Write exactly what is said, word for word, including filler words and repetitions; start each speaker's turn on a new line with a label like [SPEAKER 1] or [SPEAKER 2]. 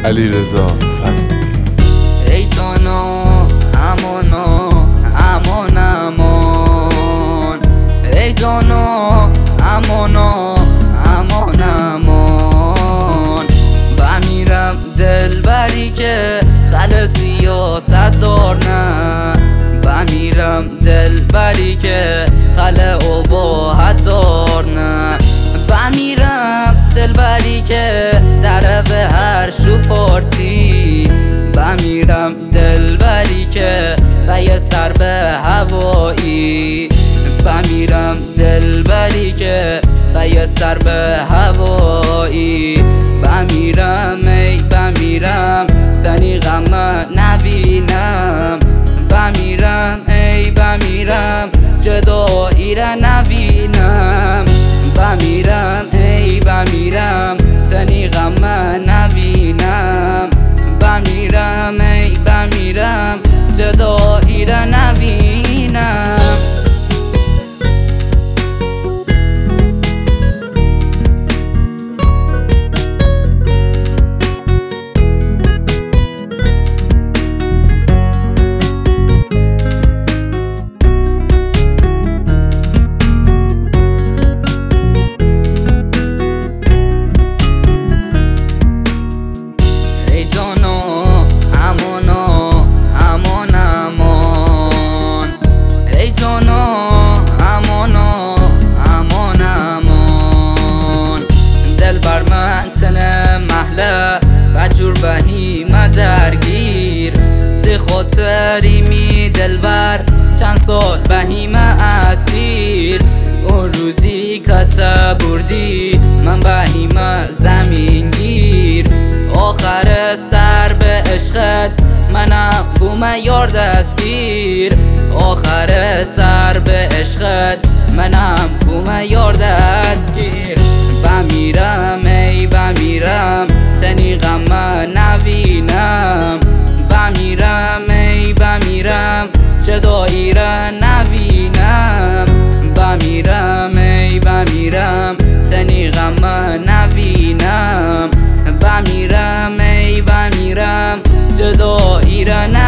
[SPEAKER 1] علیرضا فضلی.
[SPEAKER 2] ای جانا امانا امان امان، ای جانا امانا امان امان. بمیرم دل بری که خل سیاست دار نه، بمیرم دل بری که خل اباحت دار نه، بمیرم دل بری که در به هر شو پارتی، بمیرم دل بری که به سر به هوایی، بمیرم دل بری که به سر به هوایی. بمیرم ای بمیرم تنی غم نبینم، بمیرم ای بمیرم جدایی را نبینم، بمیرم ای بمیرم تنی غم نبینم، بمیرم ای بمیرم جدایی را نبینم. بجور بهیمه درگیر تی خاطری می دلبر چند سال بهیمه اسیر، اون روزی که تا بردی من بهیمه زمین گیر، آخر سر به عشقت منم بوم یار دستگیر، آخر سر به عشقت منم بوم یار دستگیر. بمیرم ای بمیرم تنی غم نبینم، بمیرم ای بمیرم جدایی را نبینم، بمیرم ای بمیرم تنی غم نبینم، بمیرم ای بمیرم جدایی را نبینم.